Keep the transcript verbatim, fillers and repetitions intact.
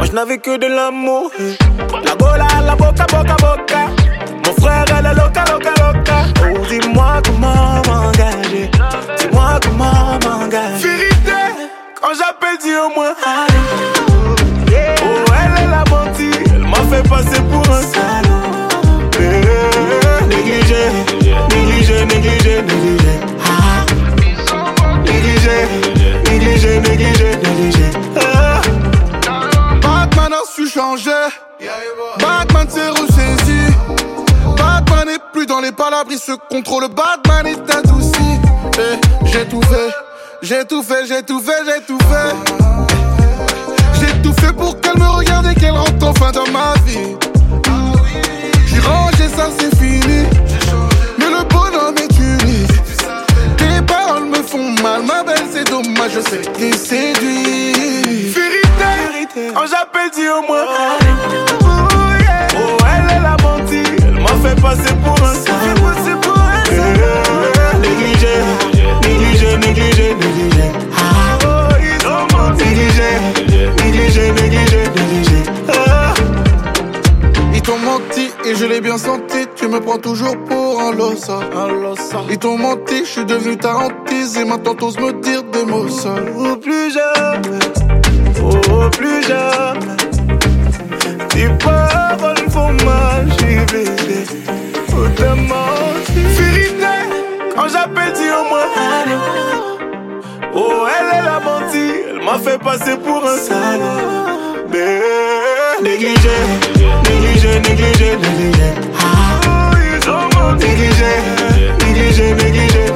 je n'avais que de l'amour. La bola, la boca, boca, boca. Mon frère, elle est loca, loca, loca. Oh, dis-moi comment m'engager. Dis-moi comment m'engager. Vérité, quand j'appelle, dis au moins allez. Oh, elle est la mentie. Elle m'a fait passer pour un salaud. Négligé, négligé, négligé, négligé. Ah. Négligé, négligé, négligé, négligé. Ah. Batman a su changer. Batman s'est ressaisi. Batman n'est plus dans les palabres, il se contrôle. Batman est adouci. Eh, j'ai tout fait, j'ai tout fait, j'ai tout fait, j'ai tout fait. J'ai tout fait pour qu'elle me regarde et qu'elle rentre enfin dans ma vie. J'ai rangé ça, c'est fini. Mais le bonhomme est unique. Tes paroles me font mal, ma belle, c'est dommage, je sais qui séduit. Vérité, quand j'appelle, dis au moins allez. Oh, elle est la mentie. Elle m'a fait passer pour un salaud. Négligé, négligé, négligé, négligé. Ah. Oh, ils ont menti. Négligé, négligé, négligé, négligé. Ah. Ils t'ont menti et je l'ai bien senti. Tu me prends toujours pour un losa. Ils t'ont menti, je suis devenu ta hantise. Et maintenant t'oses me dire des mots sales. Oh, plus jamais, oh, plus jamais. Tes paroles font mal, j'y vais. Oh, t'as menti. Vérité, quand j'appelle, dis au moins allez. Oh, elle est la mentie. Elle m'a fait passer pour un salaud. Négligé, négligé, négligé, négligé. Ah. Oh, ils ont menti. Négligé, négligé, négligé.